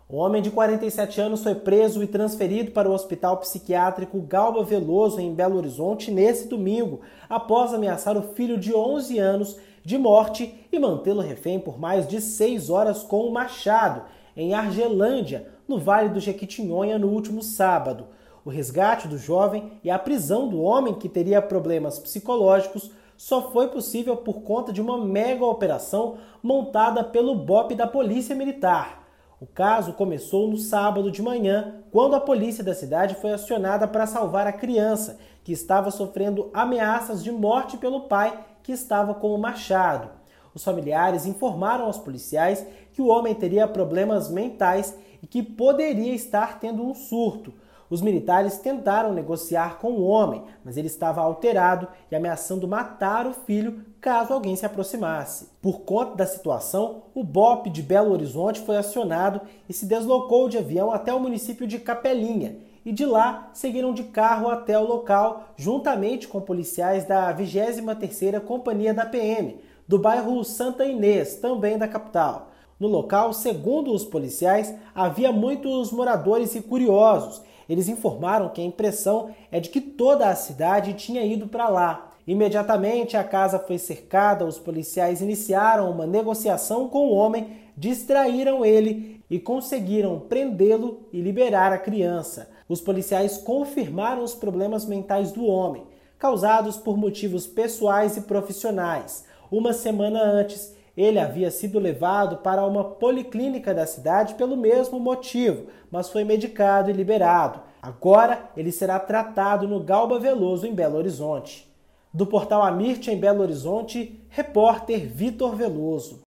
O homem de 47 anos foi preso e transferido para o Hospital Psiquiátrico Galba Veloso, em Belo Horizonte, nesse domingo, após ameaçar o filho de 11 anos de morte e mantê-lo refém por mais de 6 horas com um machado, em Argelândia, no Vale do Jequitinhonha, no último sábado. O resgate do jovem e a prisão do homem, que teria problemas psicológicos, só foi possível por conta de uma mega operação montada pelo BOPE da Polícia Militar. O caso começou no sábado de manhã, quando a polícia da cidade foi acionada para salvar a criança, que estava sofrendo ameaças de morte pelo pai, que estava com o machado. Os familiares informaram aos policiais que o homem teria problemas mentais e que poderia estar tendo um surto. Os militares tentaram negociar com o homem, mas ele estava alterado e ameaçando matar o filho caso alguém se aproximasse. Por conta da situação, o BOPE de Belo Horizonte foi acionado e se deslocou de avião até o município de Capelinha, e de lá seguiram de carro até o local, juntamente com policiais da 23ª Companhia da PM, do bairro Santa Inês, também da capital. No local, segundo os policiais, havia muitos moradores e curiosos. Eles informaram que a impressão é de que toda a cidade tinha ido para lá. Imediatamente a casa foi cercada, os policiais iniciaram uma negociação com o homem, distraíram ele e conseguiram prendê-lo e liberar a criança. Os policiais confirmaram os problemas mentais do homem, causados por motivos pessoais e profissionais. Uma semana antes, ele havia sido levado para uma policlínica da cidade pelo mesmo motivo, mas foi medicado e liberado. Agora, ele será tratado no Galba Veloso, em Belo Horizonte. Do portal Amirte, em Belo Horizonte, repórter Vitor Veloso.